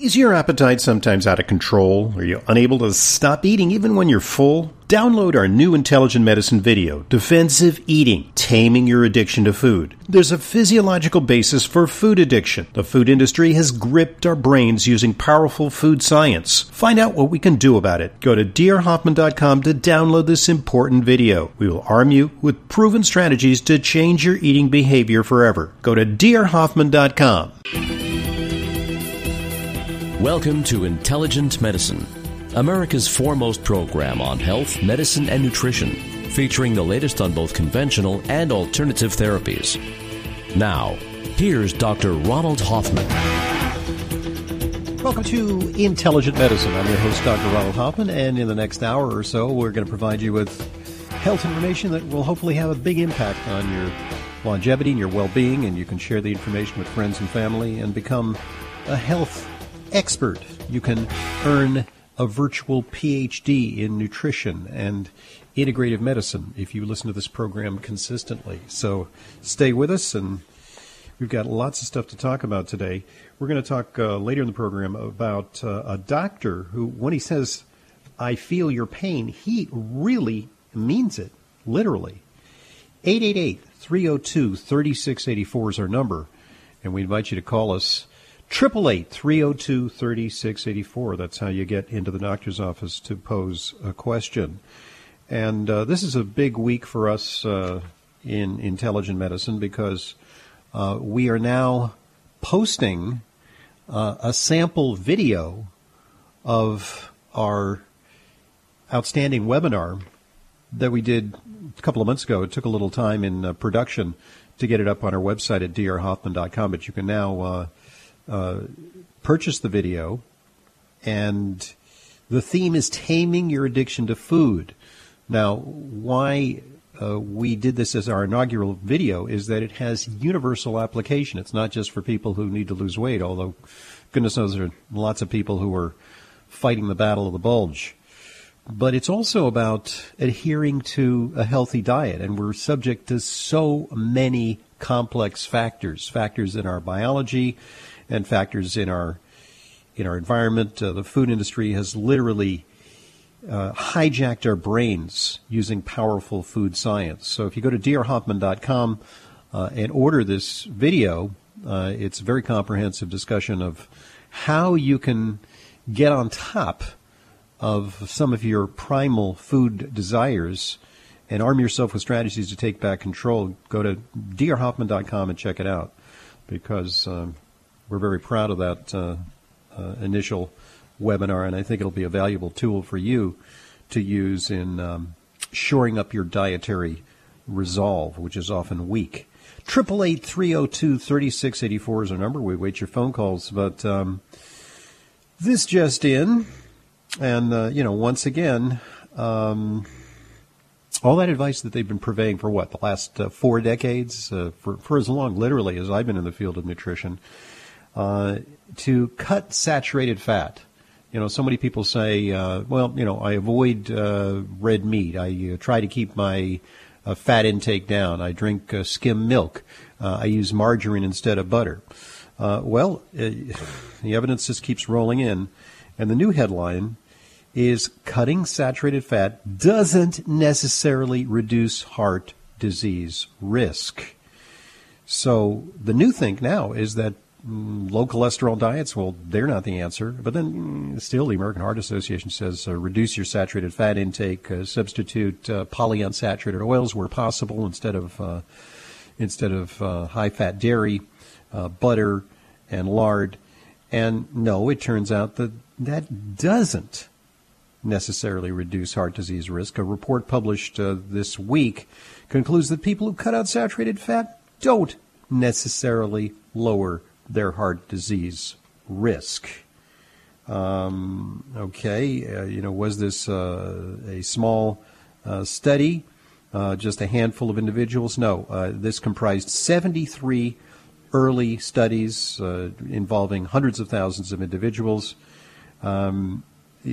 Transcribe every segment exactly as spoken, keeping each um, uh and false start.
Is your appetite sometimes out of control? Are you unable to stop eating even when you're full? Download our new Intelligent Medicine video, Defensive Eating, Taming Your Addiction to Food. There's a physiological basis for food addiction. The food industry has gripped our brains using powerful food science. Find out what we can do about it. Go to d r hoffman dot com to download this important video. We will arm you with proven strategies to change your eating behavior forever. Go to d r hoffman dot com. Welcome to Intelligent Medicine, America's foremost program on health, medicine, and nutrition, featuring the latest on both conventional and alternative therapies. Now, here's Doctor Ronald Hoffman. Welcome to Intelligent Medicine. I'm your host, Doctor Ronald Hoffman, and in the next hour or so, we're going to provide you with health information that will hopefully have a big impact on your longevity and your well-being, and you can share the information with friends and family and become a health expert. You can earn a virtual P H D in nutrition and integrative medicine if you listen to this program consistently. So stay with us, and we've got lots of stuff to talk about today. We're going to talk uh, later in the program about uh, a doctor who, when he says, "I feel your pain," he really means it, literally. eight eight eight, three oh two, three six eight four is our number, and we invite you to call us. Triple eight three oh two thirty six eighty four. That's how you get into the doctor's office to pose a question. And uh, this is a big week for us uh, in Intelligent Medicine because uh, we are now posting uh, a sample video of our outstanding webinar that we did a couple of months ago. It took a little time in uh, production to get it up on our website at d r hoffman dot com, but you can now Uh, Uh, purchase the video, and the theme is taming your addiction to food. Now, why uh, we did this as our inaugural video is that it has universal application. It's not just for people who need to lose weight, although goodness knows there are lots of people who are fighting the battle of the bulge. But it's also about adhering to a healthy diet, and we're subject to so many complex factors, factors in our biology and factors in our in our environment. Uh, the food industry has literally uh, hijacked our brains using powerful food science. So if you go to d r hoffman dot com uh, and order this video, uh, it's a very comprehensive discussion of how you can get on top of some of your primal food desires and arm yourself with strategies to take back control. Go to d r hoffman dot com and check it out, because um, we're very proud of that uh, uh, initial webinar, and I think it'll be a valuable tool for you to use in um, shoring up your dietary resolve, which is often weak. eight eight eight, three oh two, three six eight four is our number. We wait your phone calls. But um, this just in, and, uh, you know, once again, um, all that advice that they've been purveying for, what, the last uh, four decades, uh, for, for as long, literally, as I've been in the field of nutrition, Uh, to cut saturated fat. You know, so many people say, uh, well, you know, I avoid uh, red meat. I uh, try to keep my uh, fat intake down. I drink uh, skim milk. Uh, I use margarine instead of butter. Uh, well, uh, the evidence just keeps rolling in. And the new headline is, cutting saturated fat doesn't necessarily reduce heart disease risk. So the new thing now is that low cholesterol diets, well, they're not the answer. But then still the American Heart Association says uh, reduce your saturated fat intake, uh, substitute uh, polyunsaturated oils where possible instead of uh, instead of uh, high-fat dairy, uh, butter, and lard. And no, it turns out that that doesn't necessarily reduce heart disease risk. A report published uh, this week concludes that people who cut out saturated fat don't necessarily lower their heart disease risk. Um, okay, uh, you know, was this uh, a small uh, study, uh, just a handful of individuals? No, uh, this comprised seventy-three early studies uh, involving hundreds of thousands of individuals. Um,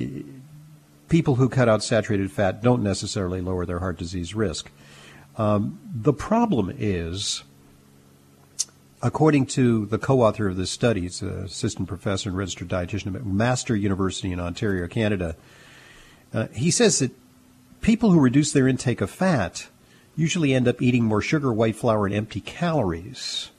people who cut out saturated fat don't necessarily lower their heart disease risk. Um, the problem is, according to the co-author of this study, it's an assistant professor and registered dietitian at Master University in Ontario, Canada, uh, he says that people who reduce their intake of fat usually end up eating more sugar, white flour, and empty calories.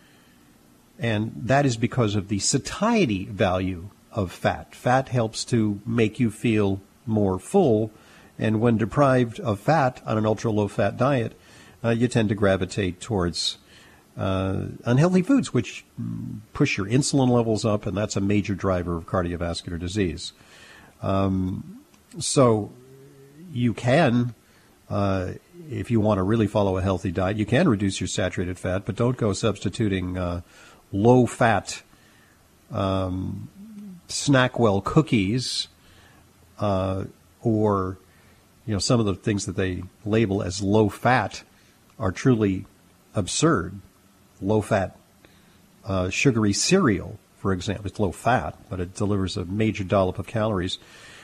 And that is because of the satiety value of fat. Fat helps to make you feel more full, and when deprived of fat on an ultra-low-fat diet, uh, you tend to gravitate towards uh, unhealthy foods, which push your insulin levels up, and that's a major driver of cardiovascular disease. Um, so you can, uh, if you want to really follow a healthy diet, you can reduce your saturated fat, but don't go substituting uh, low-fat um, Snackwell cookies uh, or, you know, some of the things that they label as low-fat are truly absurd. Low-fat uh, sugary cereal, for example, it's low-fat, but it delivers a major dollop of calories.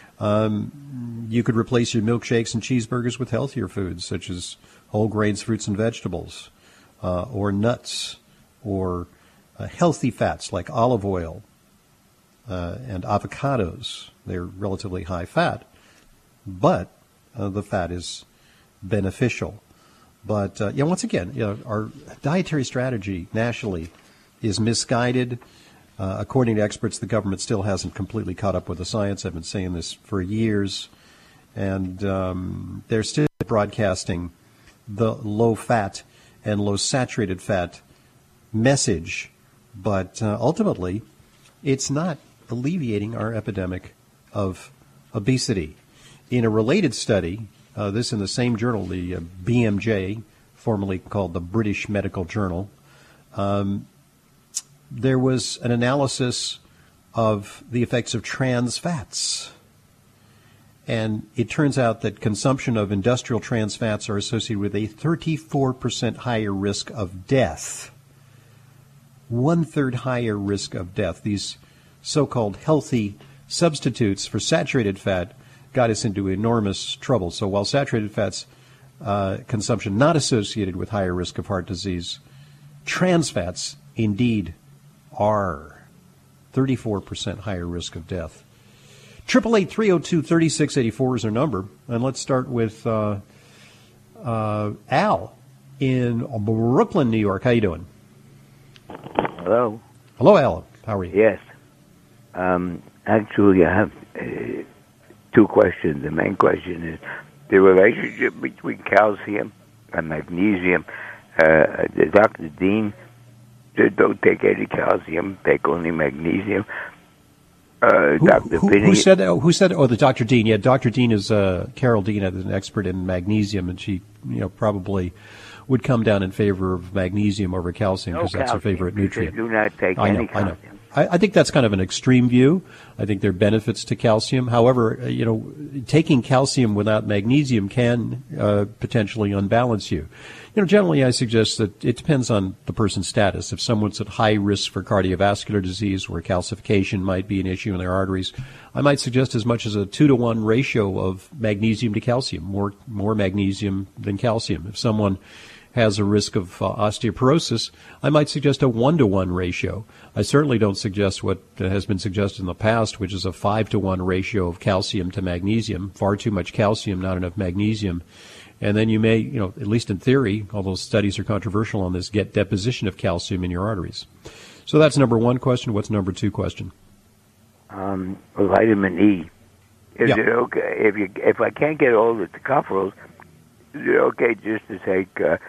Um, you could replace your milkshakes and cheeseburgers with healthier foods, such as whole grains, fruits, and vegetables, uh, or nuts, or uh, healthy fats like olive oil uh, and avocados. They're relatively high fat, but uh, the fat is beneficial. But, uh, you know, once again, you know, our dietary strategy nationally is misguided. Uh, according to experts, the government still hasn't completely caught up with the science. I've been saying this for years. And um, they're still broadcasting the low-fat and low-saturated fat message. But uh, ultimately, it's not alleviating our epidemic of obesity. In a related study, uh, this in the same journal, the uh, B M J, formerly called the British Medical Journal, um, there was an analysis of the effects of trans fats. And it turns out that consumption of industrial trans fats are associated with a thirty-four percent higher risk of death. One-third higher risk of death. These so-called healthy substitutes for saturated fat got us into enormous trouble. So while saturated fats uh, consumption not associated with higher risk of heart disease, trans fats indeed are thirty-four percent higher risk of death. Triple eight three oh two thirty six eighty four is our number, and let's start with uh, uh, Al in Brooklyn, New York. How you doing? Hello. Hello, Al. How are you? Yes. Um, actually, I have uh, two questions. The main question is the relationship between calcium and magnesium. Uh, Doctor Dean said don't take any calcium, take only magnesium. Uh, who, Doctor who, Finney, who said that? Who said? Oh, the Doctor Dean. Yeah, Doctor Dean is uh, Carol Dean, is an expert in magnesium, and she, you know, probably would come down in favor of magnesium over calcium because no that's her favorite nutrient. Do not take I know, any calcium. I know. I, I think that's kind of an extreme view. I think there are benefits to calcium. However, you know, taking calcium without magnesium can uh, potentially unbalance you. You know, generally I suggest that it depends on the person's status. If someone's at high risk for cardiovascular disease where calcification might be an issue in their arteries, I might suggest as much as a two to one ratio of magnesium to calcium, more more magnesium than calcium. If someone has a risk of uh, osteoporosis, I might suggest a one-to-one ratio. I certainly don't suggest what has been suggested in the past, which is a five-to-one ratio of calcium to magnesium. Far too much calcium, not enough magnesium. And then you may, you know, at least in theory, although studies are controversial on this, get deposition of calcium in your arteries. So that's number one question. What's number two question? Um, vitamin E. Is yeah. it okay if you if I can't get all the tocopherols? Is it okay just to take uh,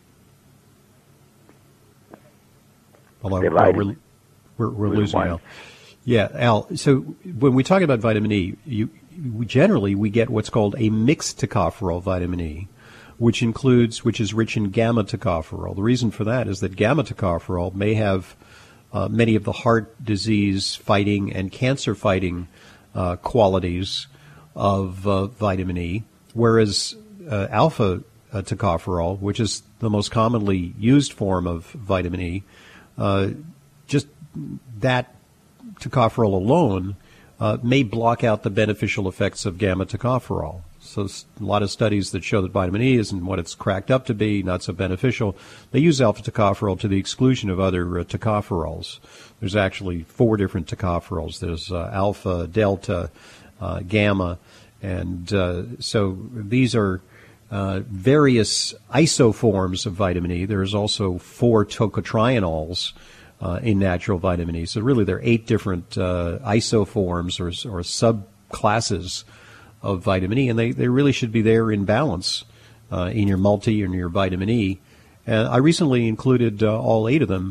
Although, well, we're, we're, we're losing Al. Yeah, Al. So when we talk about vitamin E, you, we generally we get what's called a mixed tocopherol vitamin E, which includes, which is rich in gamma tocopherol. The reason for that is that gamma tocopherol may have uh, many of the heart disease fighting and cancer fighting uh, qualities of uh, vitamin E, whereas uh, alpha uh, tocopherol, which is the most commonly used form of vitamin E, Uh, just that tocopherol alone uh, may block out the beneficial effects of gamma tocopherol. So a lot of studies that show that vitamin E isn't what it's cracked up to be, not so beneficial. They use alpha-tocopherol to the exclusion of other uh, tocopherols. There's actually four different tocopherols. There's uh, alpha, delta, uh, gamma, and uh, so these are uh, various isoforms of vitamin E. There's also four tocotrienols uh, in natural vitamin E. So really there are eight different uh, isoforms or, or subclasses of vitamin E, and they, they really should be there in balance uh, in your multi and your vitamin E. And I recently included uh, all eight of them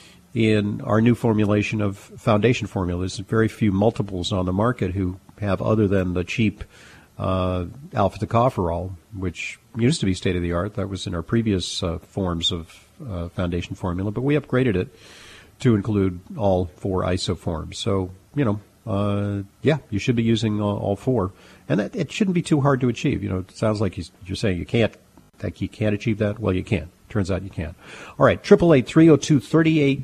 in our new formulation of foundation formula. There's very few multiples on the market who have other than the cheap uh, alpha-tocopherol, which used to be state-of-the-art. That was in our previous uh, forms of uh, foundation formula, but we upgraded it to include all four isoforms. So, you know, uh, yeah, you should be using all, all four. And that, it shouldn't be too hard to achieve. You know, it sounds like you're saying you can't, like you can't achieve that. Well, you can. Turns out you can. All right, eight eight eight, three oh two, three eight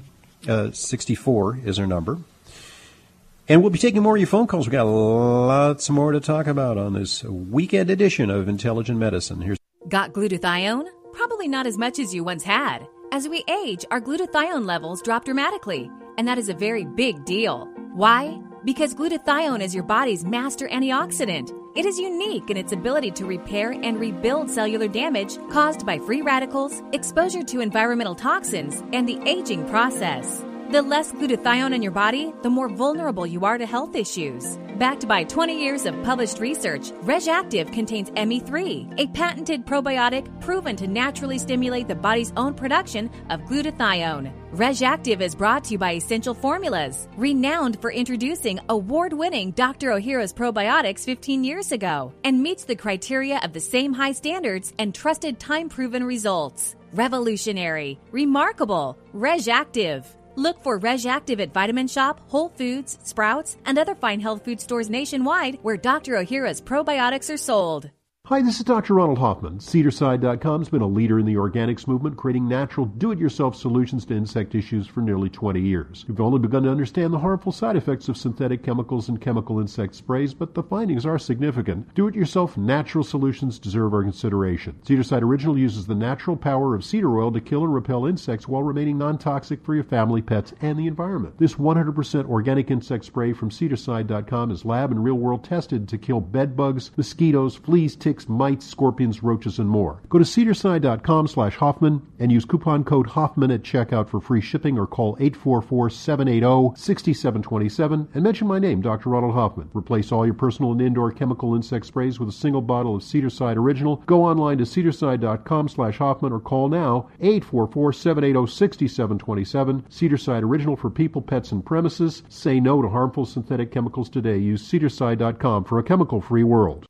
six four is our number. And we'll be taking more of your phone calls. We've got lots more to talk about on this weekend edition of Intelligent Medicine. Here's Got glutathione? Probably not as much as you once had. As we age, our glutathione levels drop dramatically, and that is a very big deal. Why? Because glutathione is your body's master antioxidant. It is unique in its ability to repair and rebuild cellular damage caused by free radicals, exposure to environmental toxins, and the aging process. The less glutathione in your body, the more vulnerable you are to health issues. Backed by twenty years of published research, RegActive contains M E three, a patented probiotic proven to naturally stimulate the body's own production of glutathione. RegActive is brought to you by Essential Formulas, renowned for introducing award-winning Doctor Ohhira's probiotics fifteen years ago, and meets the criteria of the same high standards and trusted time-proven results. Revolutionary, remarkable, RegActive. Look for RegActive at Vitamin Shop, Whole Foods, Sprouts, and other fine health food stores nationwide where Doctor Ohhira's probiotics are sold. Hi, this is Doctor Ronald Hoffman. Cedar-Side dot com has been a leader in the organics movement, creating natural, do-it-yourself solutions to insect issues for nearly twenty years. We've only begun to understand the harmful side effects of synthetic chemicals and chemical insect sprays, but the findings are significant. Do-it-yourself natural solutions deserve our consideration. Cedar-Side Original uses the natural power of cedar oil to kill and repel insects while remaining non-toxic for your family, pets, and the environment. This one hundred percent organic insect spray from Cedar-Side dot com is lab and real-world tested to kill bed bugs, mosquitoes, fleas, ticks, mites, scorpions, roaches, and more. Go to Cedar-Side dot com slash Hoffman and use coupon code Hoffman at checkout for free shipping, or call eight four four, seven eight zero, six seven two seven and mention my name, Doctor Ronald Hoffman. Replace all your personal and indoor chemical insect sprays with a single bottle of Cedar-Side Original. Go online to Cedar-Side dot com slash Hoffman or call now eight four four, seven eight zero, six seven two seven. Cedar-Side Original for people, pets, and premises. Say no to harmful synthetic chemicals today. Use Cedar-Side dot com for a chemical-free world.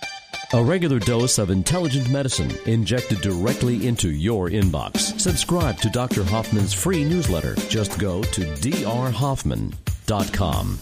A regular dose of intelligent medicine injected directly into your inbox. Subscribe to Doctor Hoffman's free newsletter. Just go to d r hoffman dot com.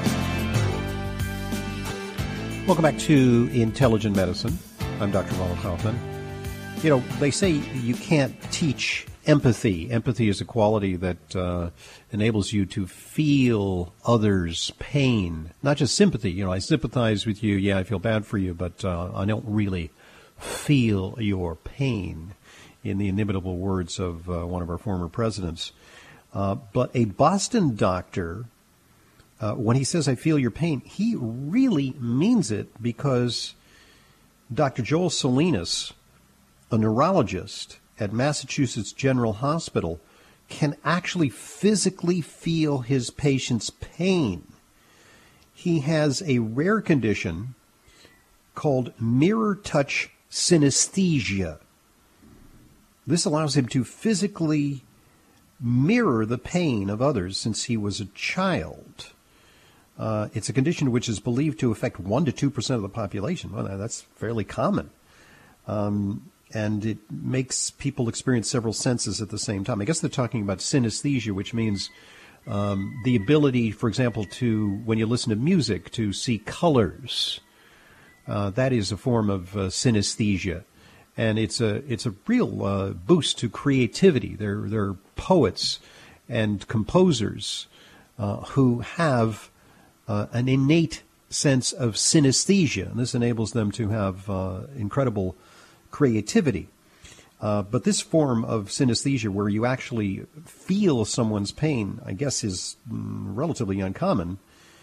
Welcome back to Intelligent Medicine. I'm Doctor Ronald Hoffman. You know, they say you can't teach empathy. Empathy is a quality that uh, enables you to feel others' pain, not just sympathy. You know, I sympathize with you. Yeah, I feel bad for you, but uh, I don't really feel your pain, in the inimitable words of uh, one of our former presidents. Uh, but a Boston doctor, uh, when he says, I feel your pain, he really means it, because Doctor Joel Salinas, a neurologist at Massachusetts General Hospital, can actually physically feel his patient's pain. He has a rare condition called mirror touch synesthesia. This allows him to physically mirror the pain of others since he was a child. Uh, it's a condition which is believed to affect one to two percent of the population. Well, that's fairly common. Um, and it makes people experience several senses at the same time. I guess they're talking about synesthesia, which means um, the ability, for example, to, when you listen to music, to see colors. Uh, that is a form of uh, synesthesia. And it's a it's a real uh, boost to creativity. There, there are poets and composers uh, who have uh, an innate sense of synesthesia, and this enables them to have uh, incredible creativity. Uh, but this form of synesthesia, where you actually feel someone's pain, I guess is mm, relatively uncommon,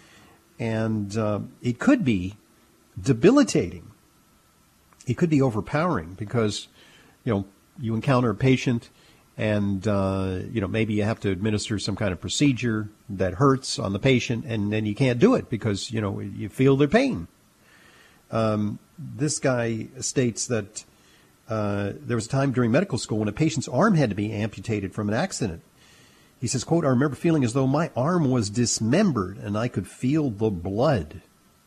and uh, it could be debilitating. It could be overpowering because, you know, you encounter a patient and, uh, you know, maybe you have to administer some kind of procedure that hurts on the patient, and then you can't do it because, you know, you feel their pain. Um, this guy states that uh, there was a time during medical school when a patient's arm had to be amputated from an accident. He says, quote, "I remember feeling as though my arm was dismembered and I could feel the blood."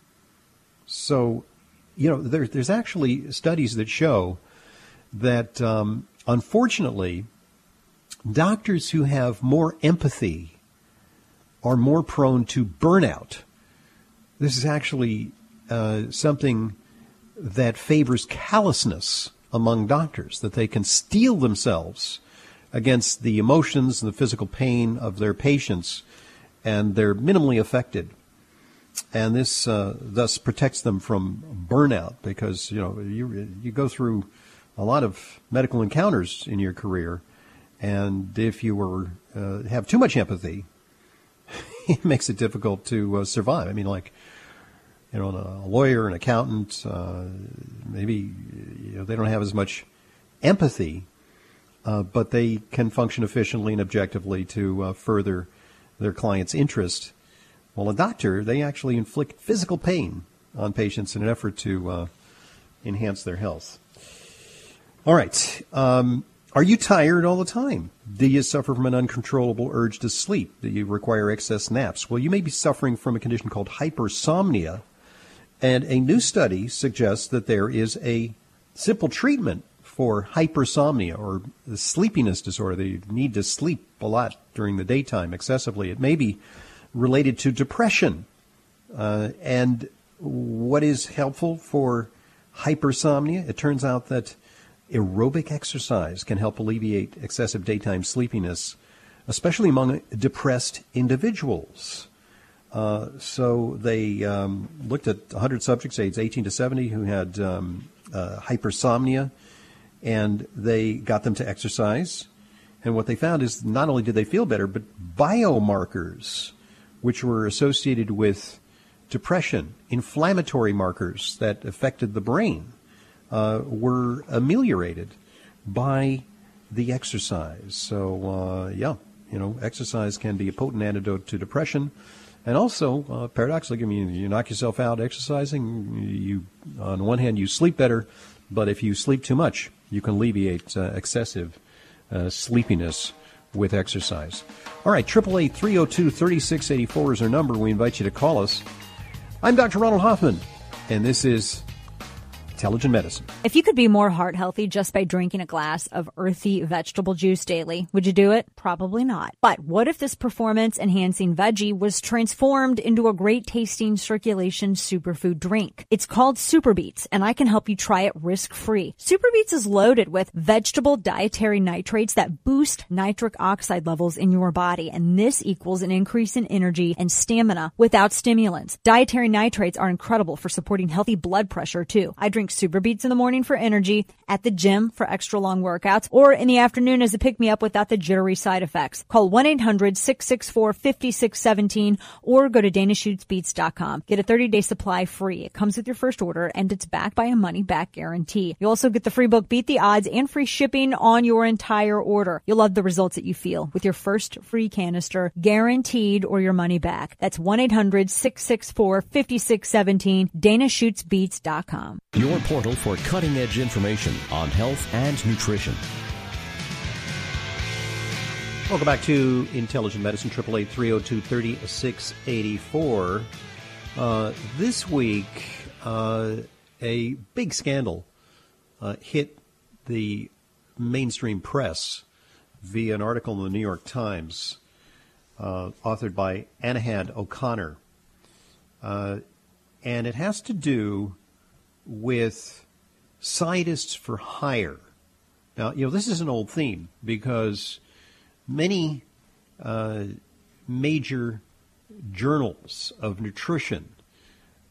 So, you know, there, there's actually studies that show that, um, unfortunately, doctors who have more empathy are more prone to burnout. This is actually uh, something that favors callousness among doctors, that they can steel themselves against the emotions and the physical pain of their patients, and they're minimally affected. And this uh, thus protects them from burnout because, you know, you you go through a lot of medical encounters in your career, and if you were uh, have too much empathy, it makes it difficult to uh, survive. I mean, like, you know, a lawyer, an accountant, uh, maybe you know, they don't have as much empathy, uh, but they can function efficiently and objectively to uh, further their client's interest. Well, a doctor, they actually inflict physical pain on patients in an effort to uh, enhance their health. All right. Um, are you tired all the time? Do you suffer from an uncontrollable urge to sleep? Do you require excess naps? Well, you may be suffering from a condition called hypersomnia, and a new study suggests that there is a simple treatment for hypersomnia, or the sleepiness disorder. They need to sleep a lot during the daytime excessively. It may be related to depression. Uh, and what is helpful for hypersomnia? It turns out that aerobic exercise can help alleviate excessive daytime sleepiness, especially among depressed individuals. Uh, so they um, looked at one hundred subjects, aged eighteen to seventy, who had um, uh, hypersomnia, and they got them to exercise. And what they found is not only did they feel better, but biomarkers which were associated with depression, inflammatory markers that affected the brain, uh, were ameliorated by the exercise. So, uh, yeah, you know, exercise can be a potent antidote to depression. And also, uh, paradoxically, I mean, you knock yourself out exercising, you, on one hand, you sleep better, but if you sleep too much, you can alleviate uh, excessive uh, sleepiness with exercise. All right, eight eight eight, three oh two, three six eight four is our number. We invite you to call us. I'm Doctor Ronald Hoffman, and this is Intelligent Medicine. If you could be more heart healthy just by drinking a glass of earthy vegetable juice daily, would you do it? Probably not. But what if this performance-enhancing veggie was transformed into a great-tasting circulation superfood drink? It's called SuperBeets, and I can help you try it risk-free. SuperBeets is loaded with vegetable dietary nitrates that boost nitric oxide levels in your body, and this equals an increase in energy and stamina without stimulants. Dietary nitrates are incredible for supporting healthy blood pressure, too. I drink SuperBeets in the morning for energy, at the gym for extra long workouts, or in the afternoon as a pick-me-up without the jittery side effects. Call one eight hundred, six six four, five six one seven or go to dana shoots beets dot com. Get a thirty-day supply free. It comes with your first order, and it's backed by a money-back guarantee. You also get the free book, Beat the Odds, and free shipping on your entire order. You'll love the results that you feel with your first free canister, guaranteed, or your money back. That's one eight hundred, six six four, five six one seven, dana shoots beets dot com. Your portal for cutting-edge information on health and nutrition. Welcome back to Intelligent Medicine, eight eight eight, three oh two, three six eight four. Uh, this week, uh, a big scandal uh, hit the mainstream press via an article in the New York Times, uh, authored by Anahad O'Connor. Uh, and it has to do with scientists for hire. Now, you know, this is an old theme because many uh, major journals of nutrition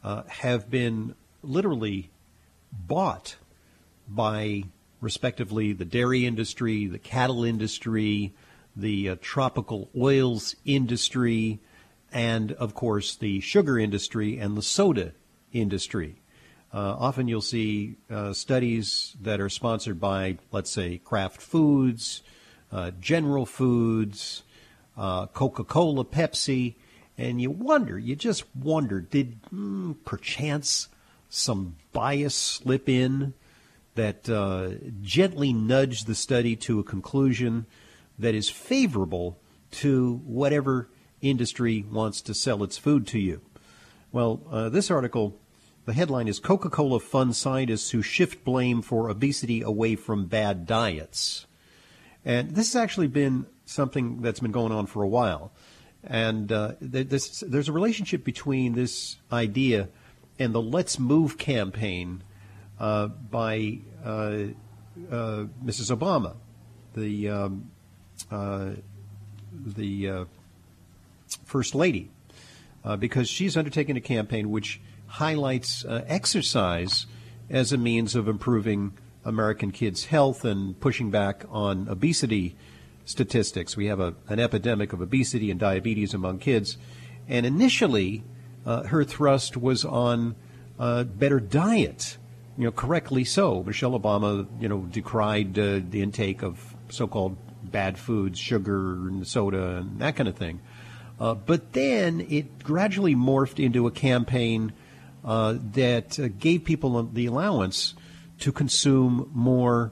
uh, have been literally bought by, respectively, the dairy industry, the cattle industry, the uh, tropical oils industry, and, of course, the sugar industry and the soda industry. Uh, often you'll see uh, studies that are sponsored by, let's say, Kraft Foods, uh, General Foods, uh, Coca-Cola, Pepsi, and you wonder, you just wonder, did mm, perchance some bias slip in that uh, gently nudged the study to a conclusion that is favorable to whatever industry wants to sell its food to you? Well, uh, this article, the headline is Coca-Cola funds scientists who shift blame for obesity away from bad diets. And this has actually been something that's been going on for a while. And uh, this, there's a relationship between this idea and the Let's Move campaign uh, by uh, uh, Missus Obama, the um, uh, the uh, First Lady, uh, because she's undertaken a campaign which highlights uh, exercise as a means of improving American kids' health and pushing back on obesity statistics. We have a, an epidemic of obesity and diabetes among kids. And initially, uh, her thrust was on uh, better diet, you know, correctly so. Michelle Obama, you know, decried uh, the intake of so-called bad foods, sugar and soda and that kind of thing. Uh, but then it gradually morphed into a campaign uh, that uh, gave people the allowance to consume more,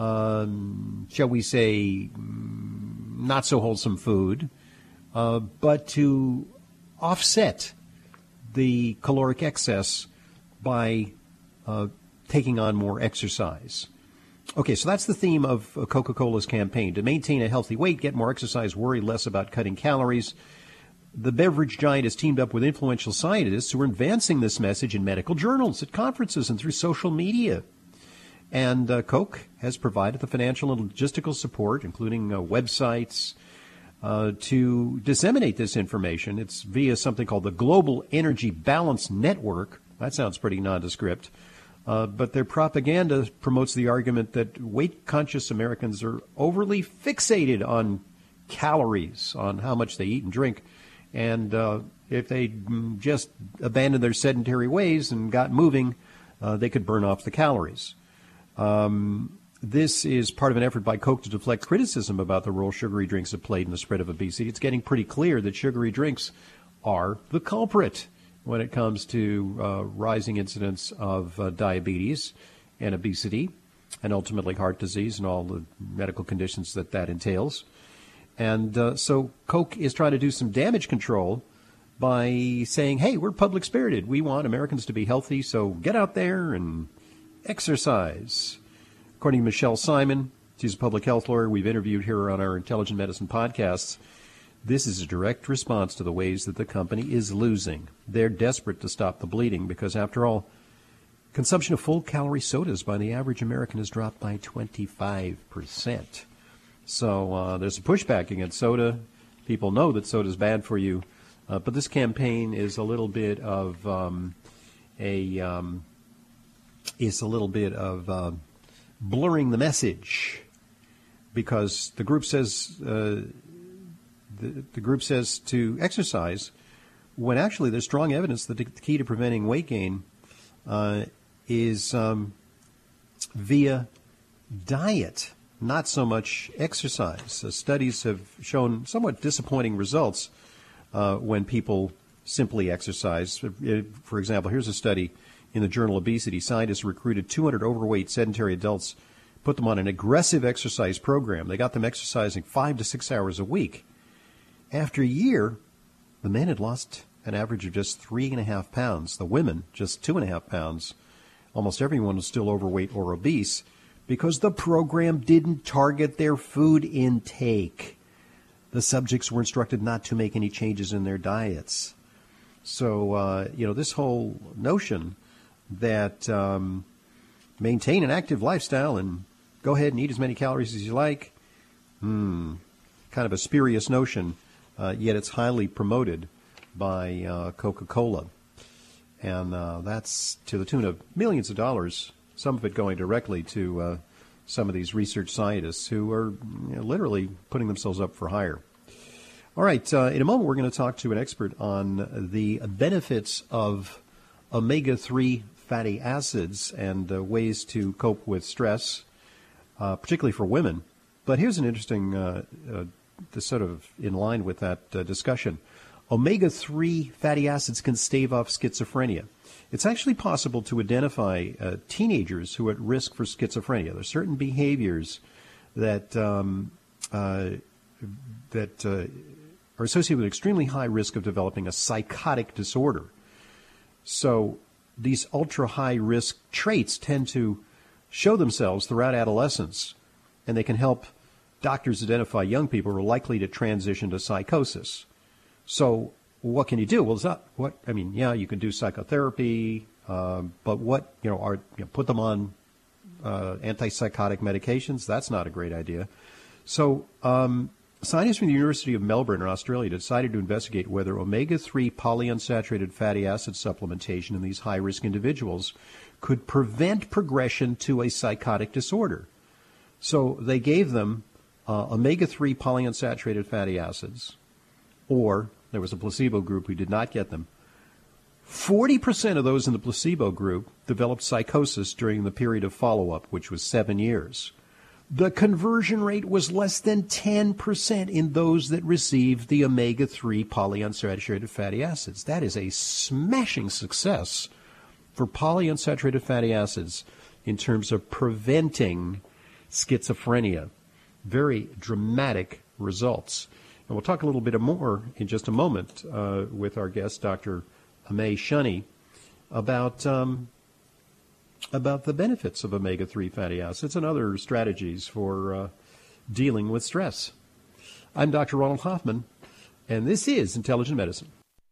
um, shall we say, not so wholesome food, uh, but to offset the caloric excess by uh, taking on more exercise. Okay, so that's the theme of uh, Coca-Cola's campaign. To maintain a healthy weight, get more exercise, worry less about cutting calories. The beverage giant has teamed up with influential scientists who are advancing this message in medical journals, at conferences, and through social media. And uh, Coke has provided the financial and logistical support, including uh, websites, uh, to disseminate this information. It's via something called the Global Energy Balance Network. That sounds pretty nondescript. Uh, but their propaganda promotes the argument that weight-conscious Americans are overly fixated on calories, on how much they eat and drink. And uh, if they just abandoned their sedentary ways and got moving, uh, they could burn off the calories. Um, this is part of an effort by Coke to deflect criticism about the role sugary drinks have played in the spread of obesity. It's getting pretty clear that sugary drinks are the culprit when it comes to uh, rising incidence of uh, diabetes and obesity and ultimately heart disease and all the medical conditions that that entails. And uh, so Coke is trying to do some damage control by saying, hey, we're public spirited. We want Americans to be healthy, so get out there and exercise. According to Michelle Simon, she's a public health lawyer we've interviewed here on our Intelligent Medicine podcasts, this is a direct response to the ways that the company is losing. They're desperate to stop the bleeding because, after all, consumption of full-calorie sodas by the average American has dropped by twenty-five percent. So uh, there's a pushback against soda. People know that soda is bad for you. Uh, but this campaign is a little bit of um, a... Um, is a little bit of uh, blurring the message, because the group says uh, the, the group says to exercise when actually there's strong evidence that the key to preventing weight gain uh, is um, via diet, not so much exercise. Uh, studies have shown somewhat disappointing results uh, when people simply exercise. For example, here's a study in the journal Obesity. Scientists recruited two hundred overweight sedentary adults, put them on an aggressive exercise program. They got them exercising five to six hours a week. After a year, the men had lost an average of just three and a half pounds. The women, just two and a half pounds. Almost everyone was still overweight or obese because the program didn't target their food intake. The subjects were instructed not to make any changes in their diets. So, uh, you know, this whole notion that um, maintain an active lifestyle and go ahead and eat as many calories as you like, hmm, kind of a spurious notion, uh, yet it's highly promoted by uh, Coca-Cola. And uh, that's to the tune of millions of dollars, some of it going directly to uh, some of these research scientists who are you know, literally putting themselves up for hire. All right, uh, in a moment we're going to talk to an expert on the benefits of omega three fatty acids and uh, ways to cope with stress, uh, particularly for women. But here's an interesting, uh, uh, this sort of in line with that uh, discussion. omega three fatty acids can stave off schizophrenia. It's actually possible to identify uh, teenagers who are at risk for schizophrenia. There are certain behaviors that um, uh, that uh, are associated with extremely high risk of developing a psychotic disorder. So these ultra-high risk traits tend to show themselves throughout adolescence, and they can help doctors identify young people who are likely to transition to psychosis. So what can you do? Well, it's not what I mean. Yeah, you can do psychotherapy, um, but what you know are you know, put them on uh, antipsychotic medications? That's not a great idea. So um, scientists from the University of Melbourne in Australia decided to investigate whether omega three polyunsaturated fatty acid supplementation in these high-risk individuals could prevent progression to a psychotic disorder. So they gave them uh, omega three polyunsaturated fatty acids, or there was a placebo group who did not get them. forty percent of those in the placebo group developed psychosis during the period of follow-up, which was seven years. The conversion rate was less than ten percent in those that received the omega three polyunsaturated fatty acids. That is a smashing success for polyunsaturated fatty acids in terms of preventing schizophrenia. Very dramatic results. And we'll talk a little bit more in just a moment uh, with our guest, Doctor Amay Shani, about um, about the benefits of omega three fatty acids and other strategies for uh, dealing with stress. I'm Doctor Ronald Hoffman, and this is Intelligent Medicine.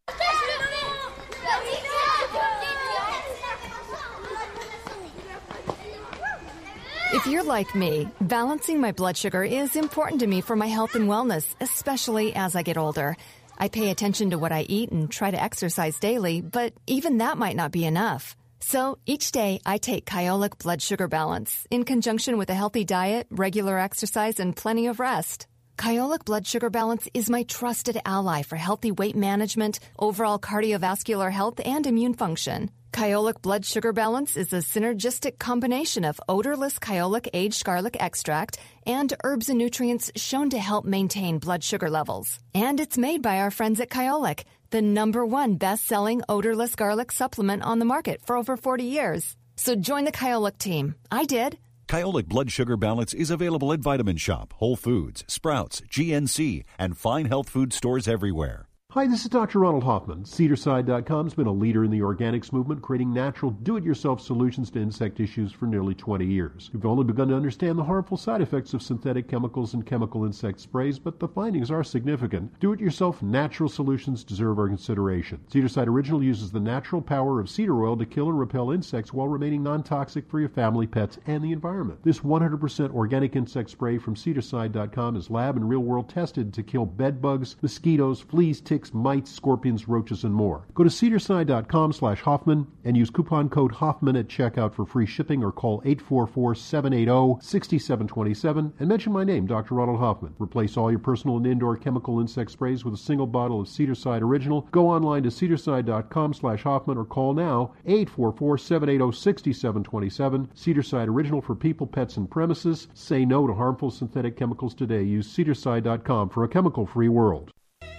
If you're like me, balancing my blood sugar is important to me for my health and wellness, especially as I get older. I pay attention to what I eat and try to exercise daily, but even that might not be enough. So each day I take Kyolic Blood Sugar Balance in conjunction with a healthy diet, regular exercise, and plenty of rest. Kyolic Blood Sugar Balance is my trusted ally for healthy weight management, overall cardiovascular health, and immune function. Kyolic Blood Sugar Balance is a synergistic combination of odorless Kyolic aged garlic extract and herbs and nutrients shown to help maintain blood sugar levels. And it's made by our friends at Kyolic, the number one best-selling odorless garlic supplement on the market for over forty years. So join the Kyolic team. I did. Kyolic Blood Sugar Balance is available at Vitamin Shop, Whole Foods, Sprouts, G N C, and fine health food stores everywhere. Hi, this is Doctor Ronald Hoffman. Cedarside dot com has been a leader in the organics movement, creating natural, do-it-yourself solutions to insect issues for nearly twenty years. We've only begun to understand the harmful side effects of synthetic chemicals and chemical insect sprays, but the findings are significant. Do-it-yourself natural solutions deserve our consideration. Cedarside Original uses the natural power of cedar oil to kill and repel insects while remaining non-toxic for your family, pets, and the environment. This one hundred percent organic insect spray from Cedarside dot com is lab and real-world tested to kill bed bugs, mosquitoes, fleas, ticks, mites, scorpions, roaches, and more. Go to cedarside dot com slash Hoffman and use coupon code Hoffman at checkout for free shipping, or call eight four four, seven eight zero, six seven two seven and mention my name, Doctor Ronald Hoffman. Replace all your personal and indoor chemical insect sprays with a single bottle of Cedarside Original. Go online to cedarside dot com slash Hoffman or call now eight four four, seven eight zero, six seven two seven. Cedarside Original for people, pets, and premises. Say no to harmful synthetic chemicals today. Use cedarside dot com for a chemical-free world.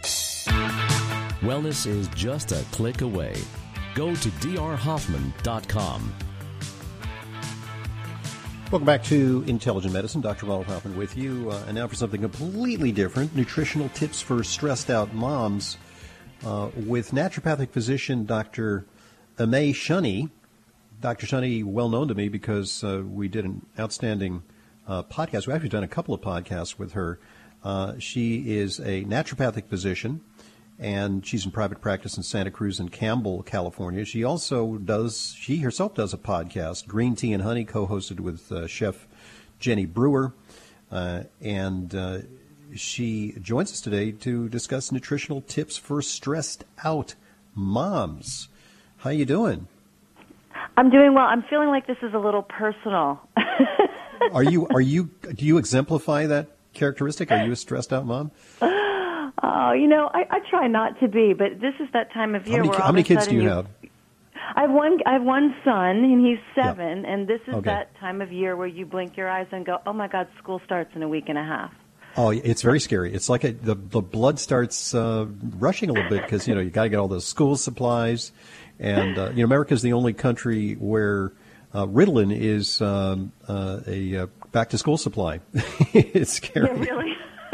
Wellness is just a click away. Go to d r hoffman dot com. Welcome back to Intelligent Medicine. Doctor Ronald Hoffman with you. Uh, and now for something completely different, nutritional tips for stressed-out moms uh, with naturopathic physician Doctor Amay Shani. Doctor Shani, well known to me because uh, we did an outstanding uh, podcast. We've actually done a couple of podcasts with her. Uh, she is a naturopathic physician, and she's in private practice in Santa Cruz and Campbell, California. She also does, she herself does a podcast, Green Tea and Honey, co-hosted with uh, Chef Jenny Brewer. Uh, and uh, she joins us today to discuss nutritional tips for stressed out moms. How you doing? I'm doing well. I'm feeling like this is a little personal. Are you? Are you? Do you exemplify that characteristic? Are you a stressed out mom? Oh, you know, I, I try not to be, but this is that time of year how many, where all how many of a kids sudden do you you, have? I have one. I have one son, and he's seven. Yeah. And this is Okay. that time of year where you blink your eyes and go, "Oh my God, school starts in a week and a half." Oh, it's very scary. It's like a, the the blood starts uh, rushing a little bit because you know you got to get all those school supplies, and uh, you know America's the only country where uh, Ritalin is um, uh, a uh, back to school supply. It's scary. Yeah, really.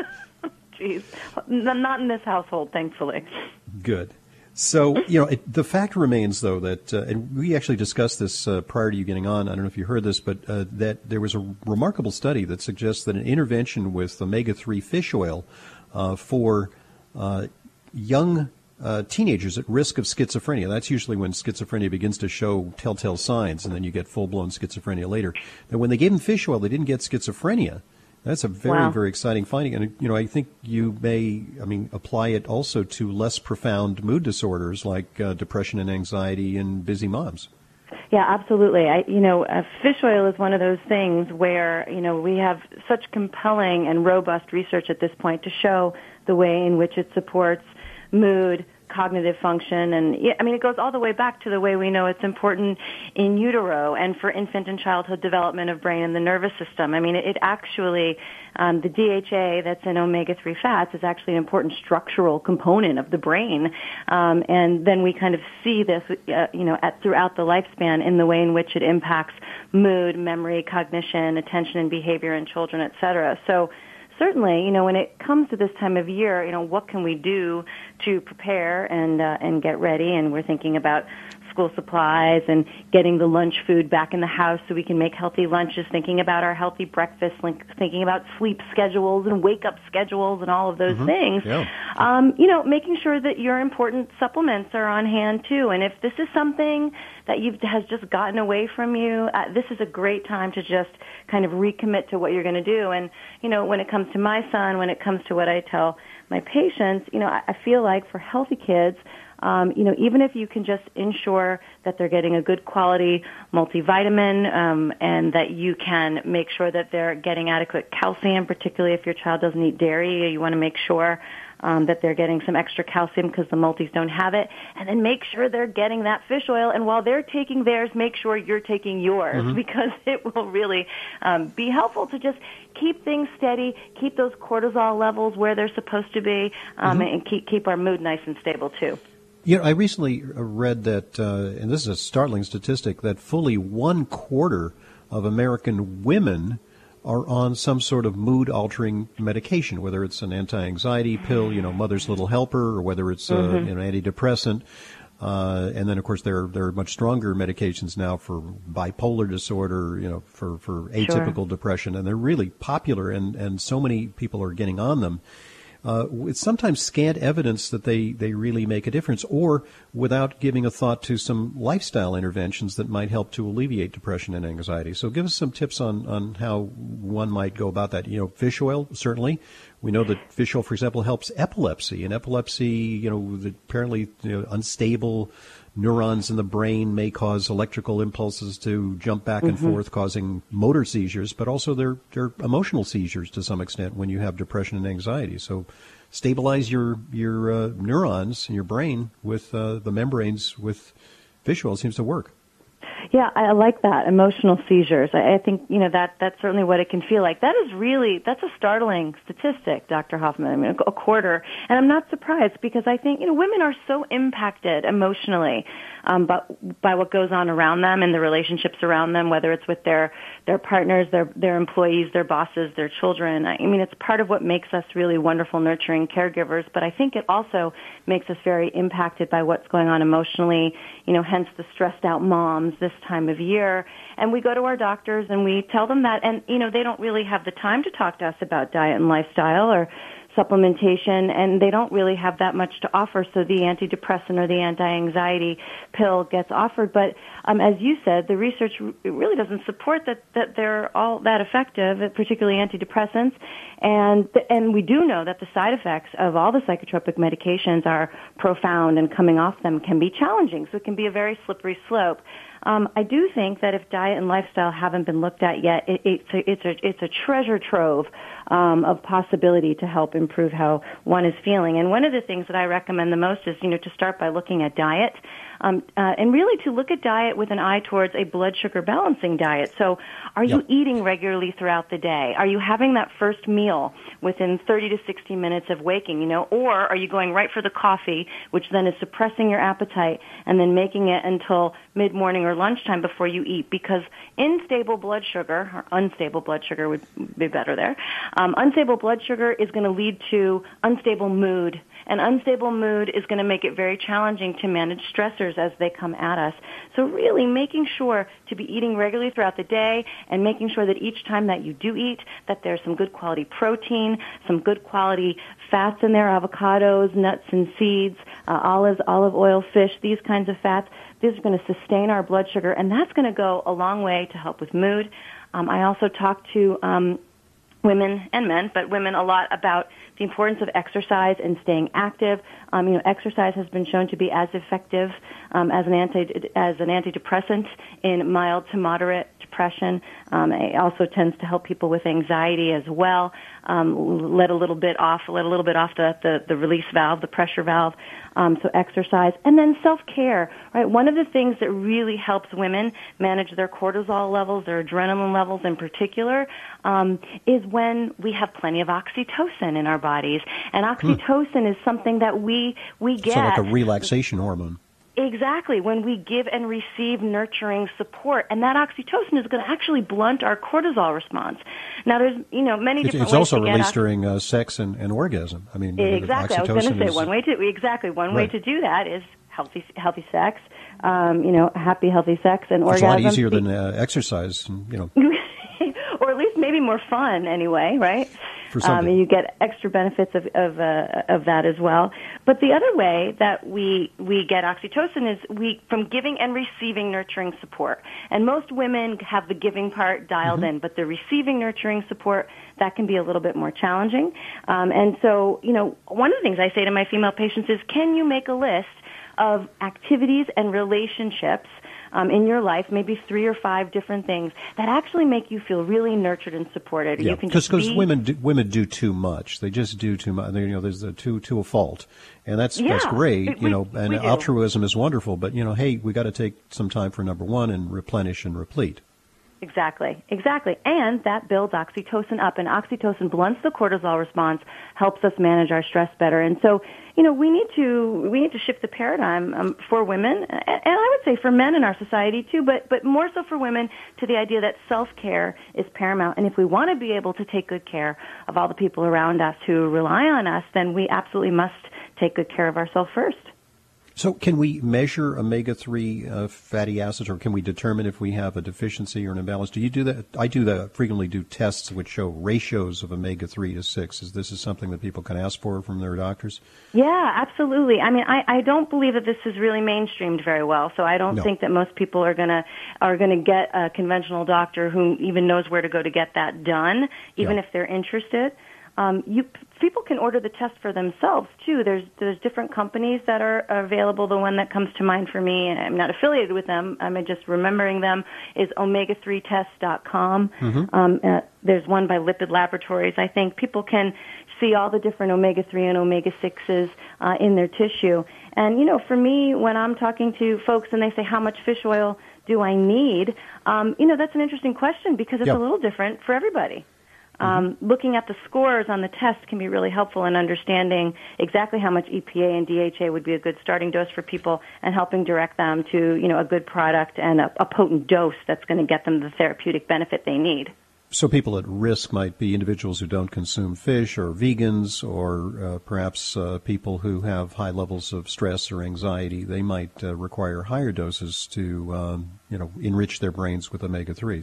Jeez, not in this household, thankfully. Good. So, you know, it, the fact remains, though, that, uh, and we actually discussed this uh, prior to you getting on, I don't know if you heard this, but uh, that there was a remarkable study that suggests that an intervention with omega three fish oil uh, for uh, young uh, teenagers at risk of schizophrenia, that's usually when schizophrenia begins to show telltale signs, and then you get full-blown schizophrenia later, that when they gave them fish oil, they didn't get schizophrenia. That's a very, wow. very exciting finding. And, you know, I think you may, I mean, apply it also to less profound mood disorders like uh, depression and anxiety in busy moms. Yeah, absolutely. I, you know, uh, fish oil is one of those things where, you know, we have such compelling and robust research at this point to show the way in which it supports mood, cognitive function, and yeah, I mean, it goes all the way back to the way we know it's important in utero and for infant and childhood development of brain and the nervous system. I mean, it, it actually, um, the D H A that's in omega three fats is actually an important structural component of the brain, um, and then we kind of see this, uh, you know, at, throughout the lifespan in the way in which it impacts mood, memory, cognition, attention and behavior in children, et cetera. So certainly, you know, when it comes to this time of year, you know, what can we do to prepare and uh, and get ready? And we're thinking about school supplies and getting the lunch food back in the house so we can make healthy lunches, thinking about our healthy breakfast, thinking about sleep schedules and wake-up schedules and all of those mm-hmm. things. Yeah. Um, you know, making sure that your important supplements are on hand, too. And if this is something that you've, has just gotten away from you, uh, this is a great time to just kind of recommit to what you're going to do. And, you know, when it comes to my son, when it comes to what I tell my patients, you know, I, I feel like for healthy kids, Um, you know, even if you can just ensure that they're getting a good quality multivitamin um, and that you can make sure that they're getting adequate calcium, particularly if your child doesn't eat dairy, you want to make sure um, that they're getting some extra calcium because the multis don't have it, and then make sure they're getting that fish oil. And while they're taking theirs, make sure you're taking yours mm-hmm. because it will really um, be helpful to just keep things steady, keep those cortisol levels where they're supposed to be, um, mm-hmm. and keep keep our mood nice and stable too. You know, I recently read that, uh, and this is a startling statistic, that fully one quarter of American women are on some sort of mood-altering medication, whether it's an anti-anxiety pill, you know, Mother's Little Helper, or whether it's uh, mm-hmm. you know, antidepressant. Uh, and then, of course, there, there are much stronger medications now for bipolar disorder, you know, for, for atypical sure. depression, and they're really popular, and, and so many people are getting on them. Uh, it's sometimes scant evidence that they, they really make a difference, or without giving a thought to some lifestyle interventions that might help to alleviate depression and anxiety. So give us some tips on, on how one might go about that. You know, fish oil, certainly. We know that fish oil, for example, helps epilepsy. And epilepsy, you know, the apparently you know, unstable neurons in the brain may cause electrical impulses to jump back and mm-hmm. forth, causing motor seizures, but also they're, they're emotional seizures to some extent when you have depression and anxiety. So stabilize your, your uh, neurons in your brain with uh, the membranes with fish oil seems to work. Yeah, I like that, emotional seizures. I, I think, you know, that that's certainly what it can feel like. That is really, that's a startling statistic, Doctor Hoffman. I mean, a quarter. And I'm not surprised because I think, you know, women are so impacted emotionally um, by, by what goes on around them and the relationships around them, whether it's with their, their partners, their, their employees, their bosses, their children. I mean, it's part of what makes us really wonderful, nurturing caregivers, but I think it also makes us very impacted by what's going on emotionally, you know, hence the stressed out moms this time of year. And we go to our doctors and we tell them that, and, you know, they don't really have the time to talk to us about diet and lifestyle or supplementation, and they don't really have that much to offer, so the antidepressant or the anti-anxiety pill gets offered. But um, as you said, the research really doesn't support that, that they're all that effective, particularly antidepressants. And and we do know that the side effects of all the psychotropic medications are profound, and coming off them can be challenging, so it can be a very slippery slope. Um, I do think that if diet and lifestyle haven't been looked at yet, it, it's a, it's a it's a treasure trove um, of possibility to help improve how one is feeling. And one of the things that I recommend the most is, you know, to start by looking at diet, um, uh, and really to look at diet with an eye towards a blood sugar balancing diet. So, are you yep. eating regularly throughout the day? Are you having that first meal within thirty to sixty minutes of waking? You know, or are you going right for the coffee, which then is suppressing your appetite, and then making it until mid-morning or lunchtime before you eat? Because unstable blood sugar, or unstable blood sugar would be better there, um, unstable blood sugar is going to lead to unstable mood. And unstable mood is going to make it very challenging to manage stressors as they come at us. So really making sure to be eating regularly throughout the day, and making sure that each time that you do eat, that there's some good quality protein, some good quality fats in there, avocados, nuts and seeds, uh, olives, olive oil, fish, these kinds of fats. These are going to sustain our blood sugar, and that's going to go a long way to help with mood. Um, I also talk to um, women and men, but women a lot, about the importance of exercise and staying active. Um, you know, exercise has been shown to be as effective um, as an anti as an antidepressant in mild to moderate depression. Um, it also tends to help people with anxiety as well. Um, let a little bit off, let a little bit off the, the, the release valve, the pressure valve. Um, so exercise, and then self-care. Right, one of the things that really helps women manage their cortisol levels, their adrenaline levels in particular, um, is when we have plenty of oxytocin in our bodies. And oxytocin hmm. is something that we we get. So like a relaxation hormone. Exactly, when we give and receive nurturing support, and that oxytocin is going to actually blunt our cortisol response. Now, there's you know many different it's ways also to get released oxy- during uh, sex and, and orgasm. I mean, exactly. I was going to say is, one way to exactly one right. way to do that is healthy healthy sex. Um, you know, happy healthy sex and it's orgasm. It's a lot easier than uh, exercise. And, you know, or at least maybe more fun anyway, right? For some um, and you get extra benefits of of, uh, of that as well. But the other way that we we get oxytocin is we from giving and receiving nurturing support. And most women have the giving part dialed mm-hmm. in, but the receiving nurturing support, that can be a little bit more challenging. Um, and so, you know, one of the things I say to my female patients is, can you make a list of activities and relationships Um, in your life, maybe three or five different things that actually make you feel really nurtured and supported. Yeah, you can just because be... women do, women do too much. They just do too much. You know, there's a too to a fault, and that's yeah, that's great. we, you know, and we do. altruism is wonderful. But you know, hey, we got to take some time for number one and replenish and replete. Exactly, exactly. And that builds oxytocin up, and oxytocin blunts the cortisol response, helps us manage our stress better. And so, you know, we need to we need to shift the paradigm um, for women, and, and I would say for men in our society too, but but more so for women, to the idea that self-care is paramount. And if we want to be able to take good care of all the people around us who rely on us, then we absolutely must take good care of ourselves first. So can we measure omega three uh, fatty acids, or can we determine if we have a deficiency or an imbalance? Do you do that? I do that, frequently do tests which show ratios of omega three to six. Is this is something that people can ask for from their doctors? Yeah, absolutely. I mean, I, I don't believe that this is really mainstreamed very well, so I don't no. think that most people are gonna are gonna get a conventional doctor who even knows where to go to get that done, even yeah. if they're interested. Um, you people can order the test for themselves too. There's there's different companies that are available. The one that comes to mind for me, and I'm not affiliated with them, I'm just remembering them, is omega three test dot com. Mm-hmm. Um, uh, there's one by Lipid Laboratories. I think people can see all the different omega three and omega sixes uh, in their tissue. And you know, for me, when I'm talking to folks and they say, how much fish oil do I need? Um, you know, that's an interesting question because it's yep. a little different for everybody. Um, looking at the scores on the test can be really helpful in understanding exactly how much E P A and D H A would be a good starting dose for people, and helping direct them to, you know, a good product and a, a potent dose that's going to get them the therapeutic benefit they need. So people at risk might be individuals who don't consume fish, or vegans, or uh, perhaps uh, people who have high levels of stress or anxiety. They might uh, require higher doses to, um, you know, enrich their brains with omega threes.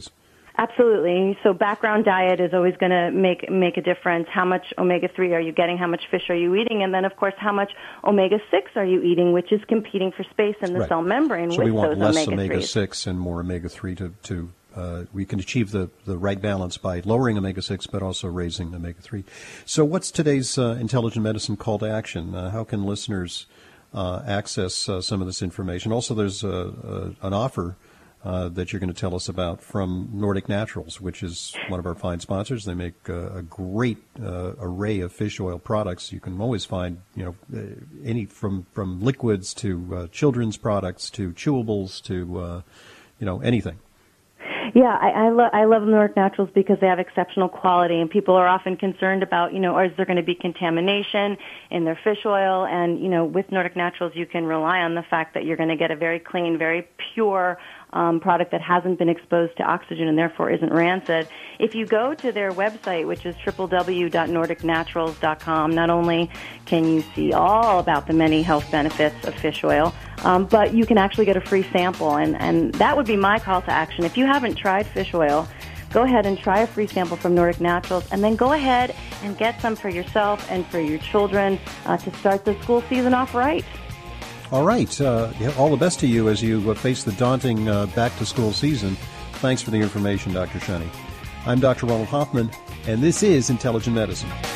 Absolutely. So background diet is always going to make make a difference. How much omega three are you getting? How much fish are you eating? And then, of course, how much omega six are you eating, which is competing for space in the right. cell membrane so with we want those less omega six and more omega three to, to uh, we can achieve the, the right balance by lowering omega six but also raising omega three. So what's today's uh, Intelligent Medicine call to action? Uh, how can listeners uh, access uh, some of this information? Also, there's a, a, an offer Uh, that you're going to tell us about from Nordic Naturals, which is one of our fine sponsors. They make uh, a great uh, array of fish oil products. You can always find, you know, uh, any from, from liquids to uh, children's products to chewables to, uh, you know, anything. Yeah, I, I, lo- I love Nordic Naturals because they have exceptional quality, and people are often concerned about, you know, is there going to be contamination in their fish oil? And, you know, with Nordic Naturals, you can rely on the fact that you're going to get a very clean, very pure um, product that hasn't been exposed to oxygen and therefore isn't rancid. If you go to their website, which is w w w dot nordic naturals dot com, not only can you see all about the many health benefits of fish oil, um, but you can actually get a free sample, and, and that would be my call to action. If you haven't tried fish oil, go ahead and try a free sample from Nordic Naturals, and then go ahead and get some for yourself and for your children uh, to start the school season off right. All right. Uh, all the best to you as you uh, face the daunting uh, back-to-school season. Thanks for the information, Doctor Shani. I'm Doctor Ronald Hoffman, and this is Intelligent Medicine.